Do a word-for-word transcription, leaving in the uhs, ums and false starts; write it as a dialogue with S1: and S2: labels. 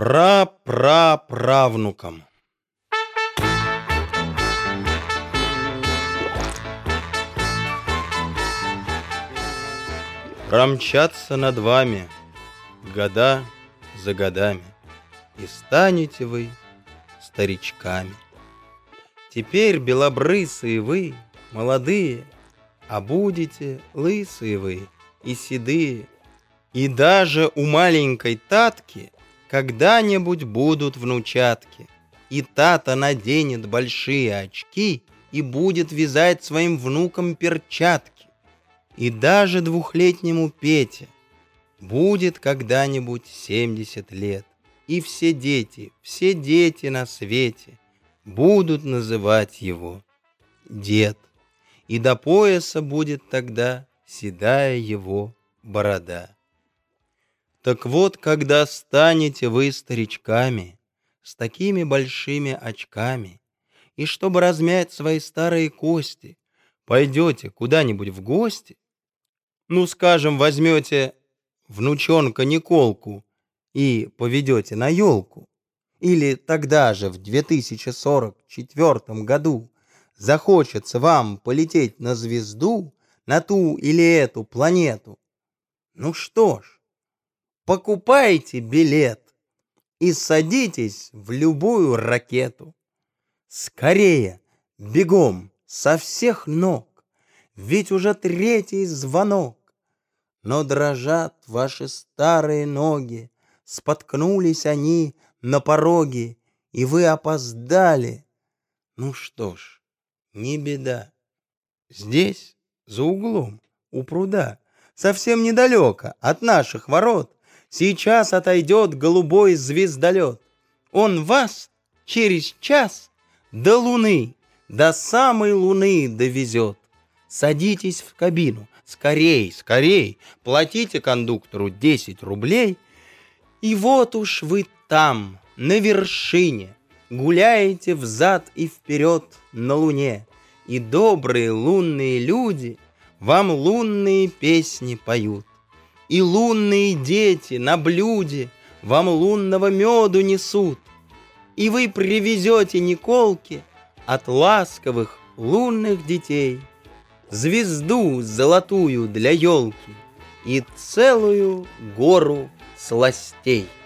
S1: Пра-пра-правнукам. Промчатся над вами года за годами, и станете вы старичками. Теперь белобрысые вы, молодые, а будете лысые вы и седые. И даже у маленькой Татки когда-нибудь будут внучатки, и Тата наденет большие очки и будет вязать своим внукам перчатки. И даже двухлетнему Пете будет когда-нибудь семьдесят лет, и все дети, все дети на свете будут называть его дед, и до пояса будет тогда седая его борода. Так вот, когда станете вы старичками с такими большими очками, и чтобы размять свои старые кости, пойдете куда-нибудь в гости, ну, скажем, возьмете внучонка Николку и поведете на елку, или тогда же в две тысячи сорок четвёртом году захочется вам полететь на звезду, на ту или эту планету, ну что ж, покупайте билет и садитесь в любую ракету. Скорее, бегом, со всех ног, ведь уже третий звонок. Но дрожат ваши старые ноги, споткнулись они на пороге, и вы опоздали. Ну что ж, не беда. Здесь, за углом, у пруда, совсем недалеко от наших ворот, сейчас отойдет голубой звездолет. Он вас через час до Луны, до самой Луны довезет. Садитесь в кабину, скорей, скорей, платите кондуктору десять рублей, и вот уж вы там, на вершине, гуляете взад и вперед на Луне, и добрые лунные люди вам лунные песни поют, и лунные дети на блюде вам лунного меду несут, и вы привезете Николке от ласковых лунных детей звезду золотую для елки и целую гору сластей.